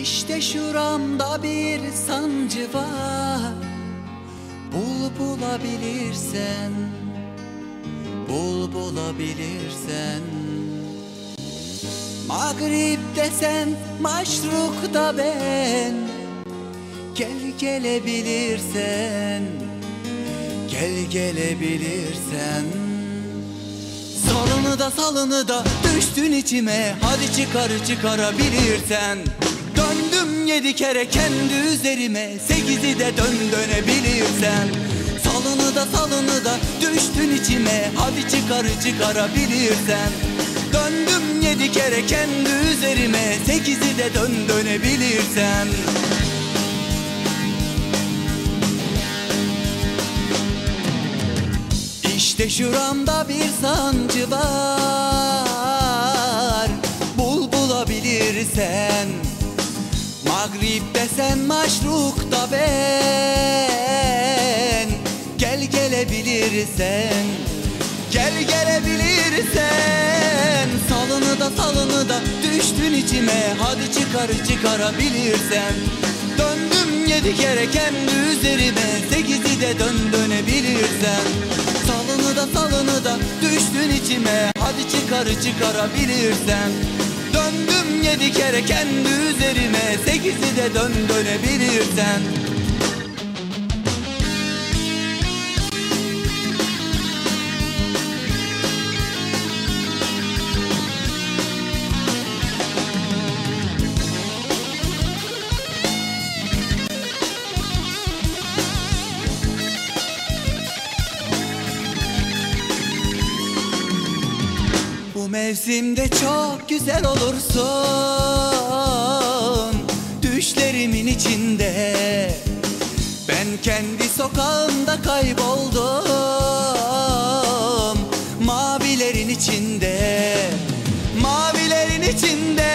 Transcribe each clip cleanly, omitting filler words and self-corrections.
İşte şuramda bir sancı var. Bulabilirsen, bulabilirsen. Mağrip'te sen, Maşruk'ta ben. Gelebilirsen, gelebilirsen. Salını da düştün içime. Hadi çıkarabilirsen. Döndüm 7 kere kendi üzerime, 8'i de dönebilirsen. Salını da düştün içime. Hadi çıkarabilirsen. Döndüm 7 kere kendi üzerime, 8'i de dönebilirsen. İşte şuramda bir sancı var. Bulabilirsen. Mağrip'te sen, Maşruk'ta ben. Gelebilirsen, gelebilirsen. Salını da düştün içime. Hadi çıkarabilirsen. Döndüm 7 kere kendi üzerime, 8'i de dönebilirsen. Salını da düştün içime. Hadi çıkarabilirsen. Döndüm 7 kere kendi üzerime, 8'i de dönebilirsen. Bu mevsimde çok güzel olursun, düşlerimin içinde. Ben kendi sokağımda kayboldum, mavilerin içinde, mavilerin içinde.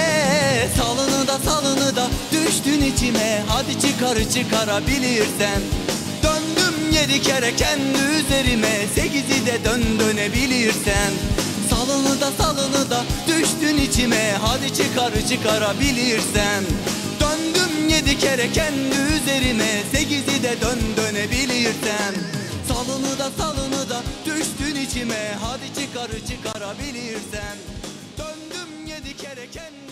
Salını da düştün içime. Hadi çıkarabilirsen. Döndüm 7 kere kendi üzerime, 8'i de dönebilirsen. Salını da düştün içime. Hadi çıkarabilirsen. Döndüm 7 kere kendi üzerime, 8'i de dönebilirsen. Salını da düştün içime. Hadi çıkarabilirsen. Döndüm 7 kere kendi